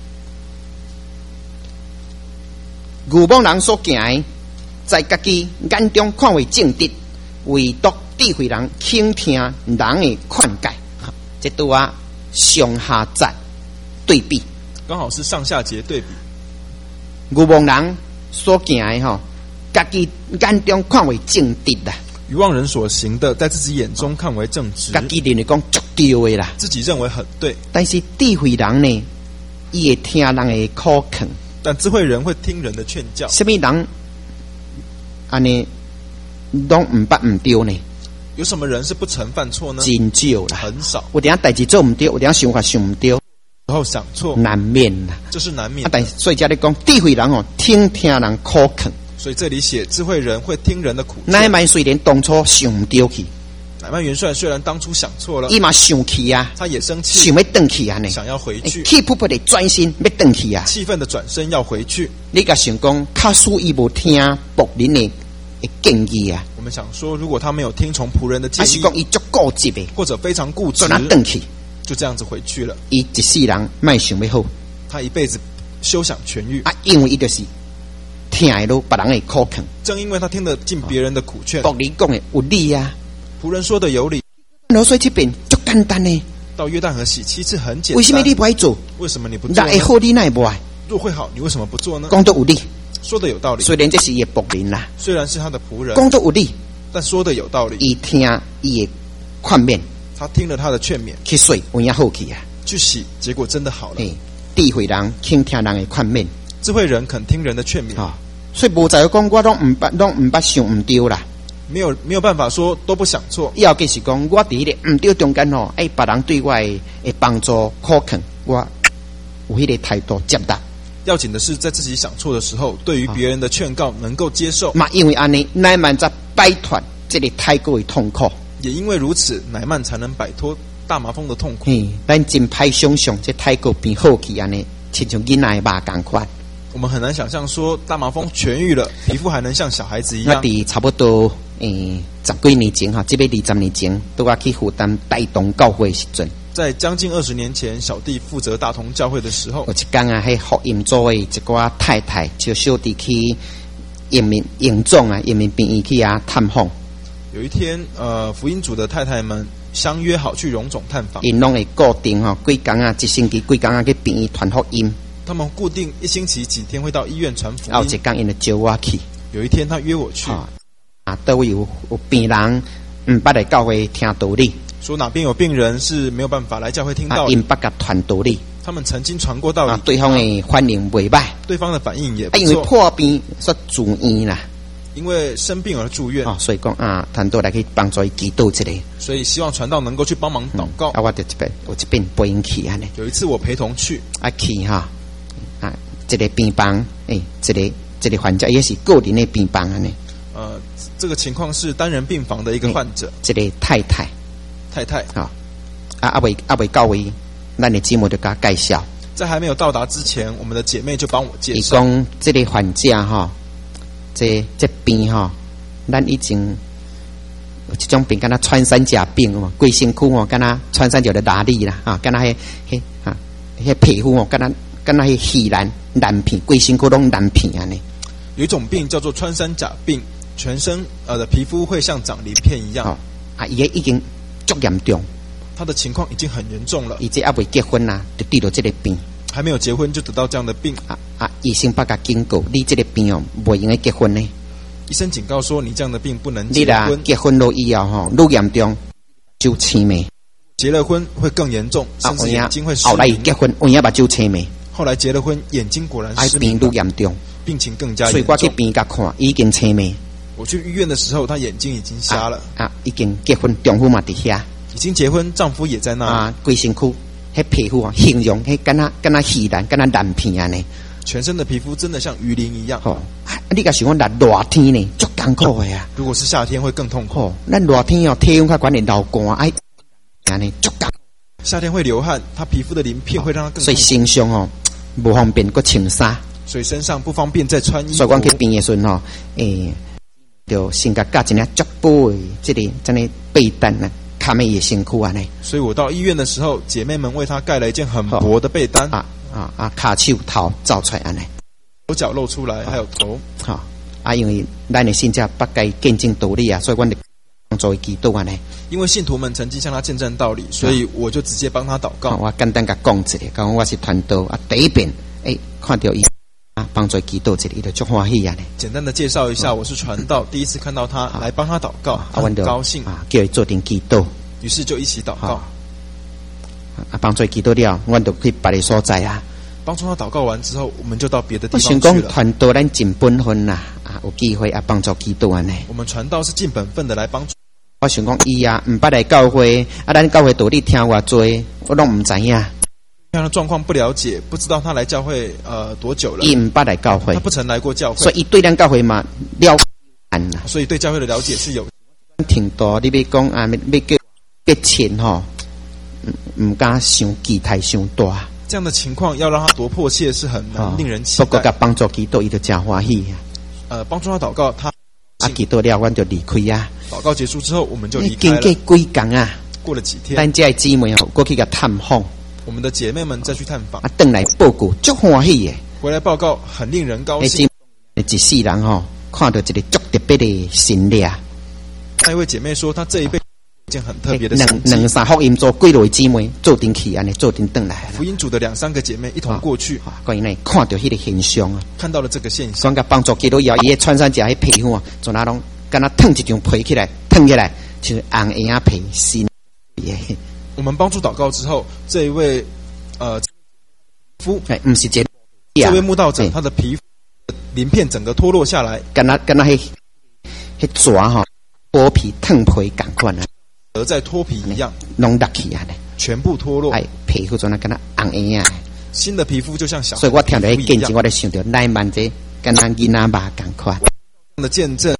愚妄人所行的，在家己眼中看为正直，唯独智慧人倾听人的劝诫。这拄啊上下节对比， 刚好是上下节对比。 愚妄人所行的吼，家己眼中看为正直啦， 愚妄人所行的，在自己眼中看为正直， 家己认为讲足对的啦。 自己认为很对， 但是智慧人呢，伊会听人的苦劝。 但智慧人会听人的劝教。 什么人安尼拢唔捌唔对呢？ 有什么人是不曾犯错呢？ 真少啦， 很少。 有点代志做唔对，有点想法想唔对， 然后想错， 难免啦。 这是难免啊， 的。 但所以家里讲智慧人哦，听听人苦劝。 所以这里写智慧人会听人的苦劝。 乃曼虽然当初想唔对去， 乃曼元帅虽然当初想错了， 伊嘛生气啊， 他也生气， 想要转去啊呢， 想要回去， 气噗噗的转身要转去啊。 气愤的转身要回去。 你甲想讲，卡输伊无听仆人的建议啊， 我们想说，如果他没有听从仆人的建还是议， 讲伊足固执的， 或者非常固执就，那转去， 就这样子回去了。 伊一世人卖想要好他一辈子休想痊愈啊，因为伊就是听会落别人的苦劝， 正因为他听得进别人的苦劝， 仆人讲的有理啊。 仆人说的有理。 流水这边足简单呢， 到约旦河洗七次很简单， 为什么你不爱做？ 为什么你不做呢？ 那会好，你哪会不爱？ 若会好，你为什么不做呢？ 讲得有理， 说的有道理， 虽然这是伊的仆人啦， 虽然是他的仆人， 讲得有理， 但说的有道理。 伊听伊的劝勉， 他听了他的劝勉， 去洗有影好去啊。 去洗，结果真的好了。 诶，智慧人倾听人的劝勉智慧人肯听人的劝勉， 啊，所以无在讲我拢唔捌，拢唔捌想唔对啦。 没有没有办法说都不想错。 要紧是讲我伫迄个唔对中间吼，哎，别人对我的的帮助苦劝，我有迄个态度接纳。 要紧的是，在自己想错的时候，对于别人的劝告能够接受。 嘛，因为安尼，乃曼才摆脱这个太过的痛苦。 也因为如此，乃曼才能摆脱大麻风的痛苦。 嘿，咱真歹想象，这太过变好去安尼，亲像囡仔的肉共款。 我们很难想象说大麻风痊愈了，皮肤还能像小孩子一我样。 伫差不多诶十几年前哈，这边二十年前，都我去负担带动教会的时阵， 在将近二十年前，小弟负责大同教会的时候， 有一天啊，迄福音组的一寡太太就小弟去延民营总啊，延民病院去啊探访， 有一天，呃，福音组的太太们相约好去荣总探访， 因拢会固定吼，几工啊，一星期几工啊去病院传福音。 他们固定一星期几天会到医院传福啊，有一音。 天因就招我去， 有一天他约我去， 啊，啊，倒位有有病人毋捌来教会听道理， 说哪边有病人是没有办法来教会听啊， 道理， 因捌甲传道理， 他们曾经传过道理，， 啊对方的反应袂歹， 对方的反应也啊，因为不错， 破病说住院啦， 因为生病而住院， 啊，所以讲啊，传道来去帮助伊祈祷一下， 所以希望传道能够去帮忙祷告。 啊，我就这边我这边陪因去安尼， 有一次我陪同去， 啊去哈，啊，一个病房，诶、一个一个患者也是个人的病房安尼， 呃，这个情况是单人病房的一个患者， 一个太太， 太太， 啊，啊啊未啊未到位，咱的姊妹就甲我介绍。 在还没有到达之前，我们的姐妹就帮我介伊绍， 讲这个患者吼，这这病吼，咱已经有这种病，敢若穿山甲病嘛，规身躯哦，敢若穿山甲的拉力啦，啊，敢若迄迄啊，迄皮肤哦，敢若敢若迄稀烂烂片，规身躯拢烂片安尼。 有一种病叫做穿山甲病，全身呃的皮肤会像长鳞片一样。 哦， 啊，伊个已经足严重， 他的情况已经很严重了， 伊这还未结婚啊，就得到这个病。 还没有结婚就得到这样的病啊啊！医生把他警告，你这个病哦，不应该结婚呢。 医生警告说，你这样的病不能结婚。你啦，结婚了以后吼，愈严重就青霉。 结了婚会更严重，甚至眼睛会失明。 后来结婚，有影把就青霉。 后来结了婚，眼睛果然失明， 病愈严重， 病情更加严重。 所以我去病甲看，已经青霉。 我去医院的时候，他眼睛已经瞎了。 啊，啊已经结婚，丈夫嘛伫遐。 已经结婚，丈夫也在那。 啊，规身躯。迄皮肤啊，形容迄敢若敢若鱼蛋，敢若烂片安尼。 全身的皮肤真的像鱼鳞一样。 哦，啊、你甲想讲，热热天呢，足艰苦的啊。 如果是夏天，会更痛苦。 哦，咱热天哦，体温较悬的流汗，哎，安尼足艰。 夏天会流汗，他皮肤的鳞片会让他更痛苦。 所以身上哦，不方便搁穿衫。 所以身上不方便再穿衣服。 所以讲去病的时候吼，诶、欸，就先甲加一领足薄的这个真的被单啊。他们也辛苦啊！呢， 所以我到医院的时候，姐妹们为他盖了一件很薄的被单啊啊啊！卡手头照出来安尼， 手脚露出来，还有头。 好啊，因为咱的信者不该见证道理啊，所以我哋帮助祈祷啊呢。 因为信徒们曾经向他见证道理，所以我就直接帮他祷告。 啊、我简单甲讲一下，讲我是传道啊，第一遍诶、欸，看到伊啊，帮助祈祷一下，伊就足欢喜啊呢。 简单的介绍一下，我是传道，第一次看到他来帮他祷告，他很高兴啊，叫伊做点祈祷。 于是就一起祷告， 啊，帮助祈祷了，我就去别的所在啊。 帮助他祷告完之后，我们就到别的地方去了。 我想讲传道咱尽本分啦，啊，有机会啊帮助祈祷安尼。 我们传道是尽本分的来帮助。 我想讲伊啊，唔捌来教会，啊，咱教会道理听偌多，我拢唔知影。 他的状况不了解，不知道他来教会呃多久了。 伊唔捌来教会， 他不曾来过教会， 所以伊对咱教会嘛了解啦。 所以对教会的了解是有。 挺多，你要讲啊，要叫。别钱吼，唔敢想期待想大。 这样的情况要让他多迫切是很难令人期待。 不过甲帮助祈祷，伊就真欢喜啊。 呃，帮助他祷告，他啊祈祷了，我就离开啊。 祷告结束之后，我们就离开了。 经过几天啊， 过了几天， 咱这姊妹吼过去甲探访， 我们的姐妹们再去探访， 啊，回来报告，足欢喜的。 回来报告很令人高兴。 一世人吼，看到一个足特别的神力。 那一位姐妹说，她这一辈。一件很特别的事情， 两三福音做几类姊妹做阵去安尼做阵转来。 福音组的两三个姐妹一同过去， 关于呢看到迄个现象啊， 看到了这个现象。 讲甲帮助基督以后，伊穿山甲迄皮肤啊，做那拢敢若烫一张皮起来，烫起来就是红婴仔皮新。 我们帮助祷告之后，这一位呃夫， 哎，不是这这位慕道者，他的皮肤鳞片整个脱落下来， 敢若敢若迄迄蛇吼剥皮烫皮感款啊。 而在脱皮一样， 弄落去啊！ 全部脱落。 哎，皮肤做那跟那红婴啊！ 新的皮肤就像小孩， 所以我听到迄见证，我就想到乃曼这跟咱囡仔吧同款的见证。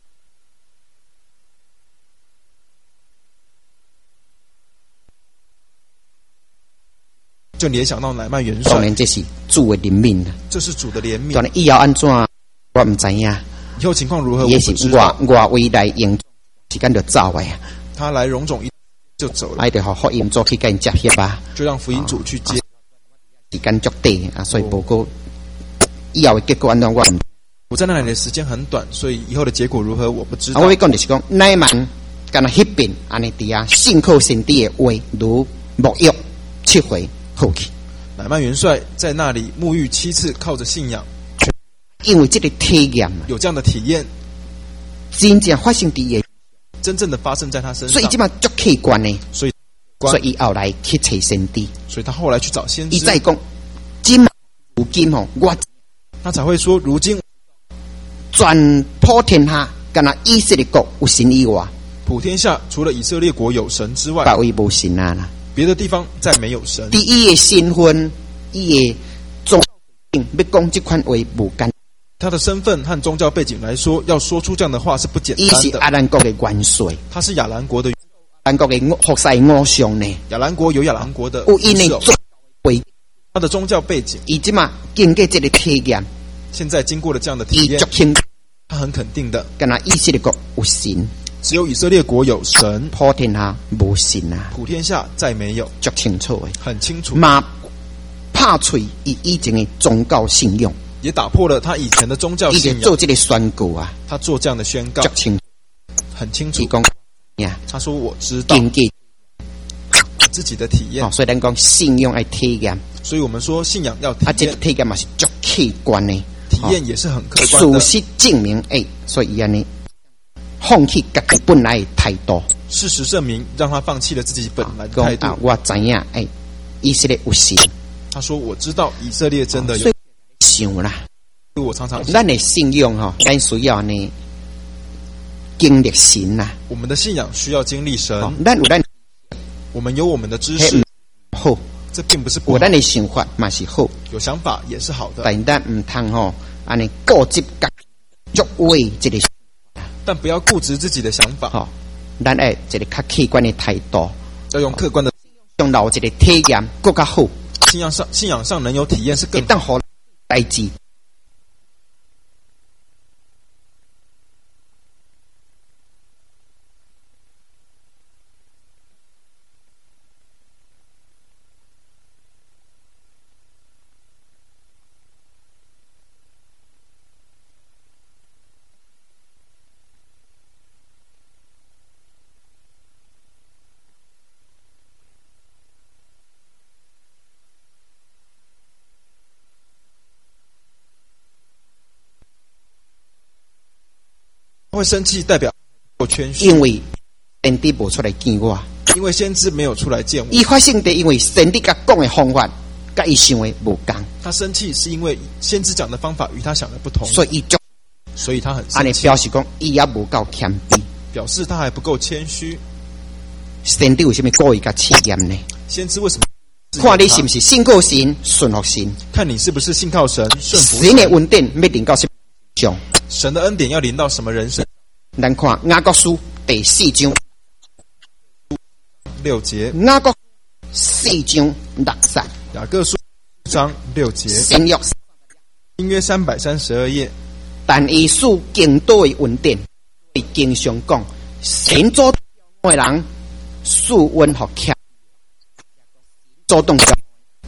就联想到乃曼元帅， 当然这是主的怜悯啊！ 这是主的怜悯。 当然以后安怎，我唔知影。 以后情况如何， 也是我我未来用时间就走的呀。 他来荣总一就走了， 哎，得好福音组去跟人接洽吧， 就让福音组去接。 时间足短啊，所以报告以后的结果安怎我唔。 我在那里的时间很短，所以以后的结果如何我不知道。 啊、我讲就是讲，乃曼干那迄边安尼底下信靠神帝的话，如沐浴七回好去。 乃曼元帅在那里沐浴七次，靠着信仰， 因为这个体验有这样的体验， 真正发生伫个。 真正的发生在他身上， 所以这么足客观呢。 所以， 所以后来去找先知， 所以他后来去找先知。 伊再讲，今如今吼，我他才会说，如今全普天下，干那以色列国有神以外， 普天下除了以色列国有神之外， 别位无神啊啦。 别的地方再没有神。 第一个身份，伊个宗教要讲这款话无简。 他的身份和宗教背景来说，要说出这样的话是不简单的。 伊是亚兰国的元帅， 他是亚兰国的，亚兰国的服侍偶像呢。 亚兰国有亚兰国的， 有因的宗背， 他的宗教背景， 伊即嘛经过这个体验， 现在经过了这样的体验，他很肯定的， 跟那以色列国有神， 只有以色列国有神， 普天下无神啊， 普天下再没有， 足清楚的， 很清楚。 嘛拍碎伊以前的宗教信仰。 也打破了他以前的宗教信仰。 做这个宣告啊， 他做这样的宣告， 清很清楚。 讲呀， 他说我知道经济自己的体验、 哦，所以咱讲信仰爱体验， 所以我们说信仰要体啊，这验， 个体验嘛是足客观的， 体验也是很客观的。 事实证明，哎，所以安尼放弃家己本来的态度。 事实证明，让他放弃了自己本来的态度。 啊，我知影，哎，以色列有神。 他说：“我知道以色列真的有。” 所以想啦， 我常常咱的信仰哈，咱需要呢经历神呐。 我们的信仰需要经历神。 咱有咱， 我们有我们的知识， 好， 这并不是不好。 有咱的想法嘛是好， 有想法也是好的。 但咱唔通吼，安尼固执甲作为一个， 但不要固执自己的想法。 吼，咱爱一个较客观的态度， 要用客观的， 用留一个体验更加好。 信仰上，信仰上能有体验是更当好代志。 会生气，代表有谦虚， 因为先知无出来见我， 因为先知没有出来见我。 伊发生的因为先知甲讲的方法，甲伊想的无共。 他生气是因为先知讲的方法与他想的不同， 所以伊就， 所以他很安尼生气， 表示讲伊也无够谦卑， 表示他还不够谦虚。 先知为什么故意甲试验呢？ 先知为什么？ 看你是不是信靠神、顺服神， 看你是不是信靠神、顺服神的恩典要临到什么上？ 神的恩典要临到什么人身？ 咱看雅各书第四章六节， 雅各四章六节， 雅各书章六节， 新约新约三百三十二页。 但耶稣更多的恩典，会经常讲，神主的人赐恩和强，主动教。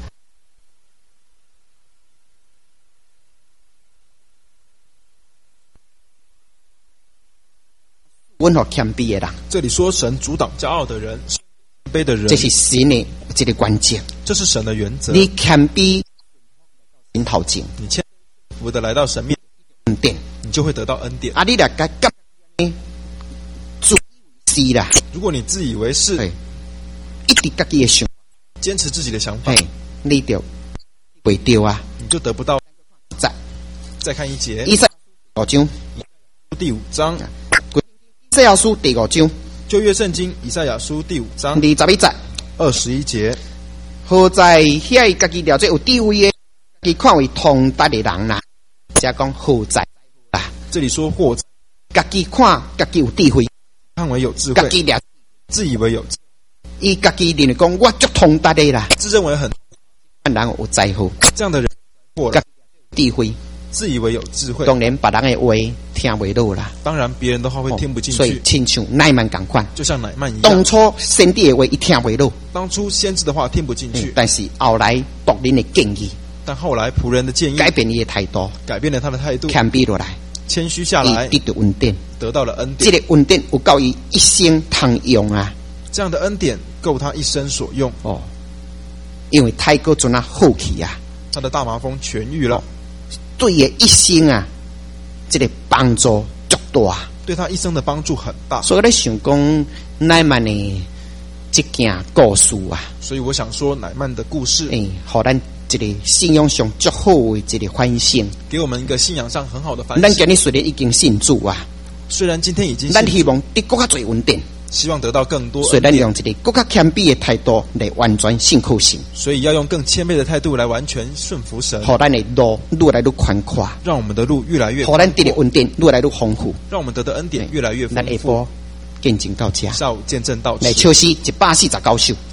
温和谦卑的人， 这里说神阻挡骄傲的人，谦卑的人， 这是神的这个关键。 这是神的原则。 你谦卑，神头前， 你谦服的来到神面恩典， 你就会得到恩典。 啊，你来甲甲注是啦。 如果你自以为是， 一直家己的想， 坚持自己的想法， 你就袂对啊， 你就得不到。 再再看一节， 以赛五章第五章。 以赛亚书第五章， 旧约圣经以赛亚书第五章二十一节， 二十一节。 好在遐家己了解有智慧的，家己看为通达的人啦，才讲好在啦。 这里说或家己看，家己有智慧， 看为有智慧， 家己了， 自以为有， 伊家己认为讲我足通达的啦， 自认为很人有在乎， 这样的人过了智慧。 自以为有智慧， 当然别人的话听袂落啦。 当然别人的话会听不进去， 所以亲像乃曼同款， 就像乃曼一样。 当初先知的话伊听袂落， 当初先知的话听不进去， 嗯、但是后来仆人的建议， 但后来仆人的建议改变伊的态度， 改变了他的态度， 谦卑落来， 谦虚下来， 伊得到恩典， 得到了恩典。 这个恩典有够伊一生通用啊！ 这样的恩典够他一生所用哦，因为太过阵啊好去啊， 他的大麻风痊愈了。哦， 对伊一生啊，这个帮助足大， 对他一生的帮助很大。 所以咧想讲乃曼的这件故事啊， 所以我想说乃曼的故事， 诶，互咱一个信仰上足好的一个反省， 给我们一个信仰上很好的反省。 咱今日虽然已经信主啊， 虽然今天已经信主， 咱希望得更加最稳定。 希望得到更多， 所以咱用一个更加谦卑的态度来完全信靠神。 所以要用更谦卑的态度来完全顺服神， 好，咱的路越来越宽阔， 让我们的路越来越宽阔， 好，咱得的恩典越来越丰富， 让我们得的恩典越来越丰富。 咱下晡见证到这， 下午见证到此， 来笑死一百四十九首。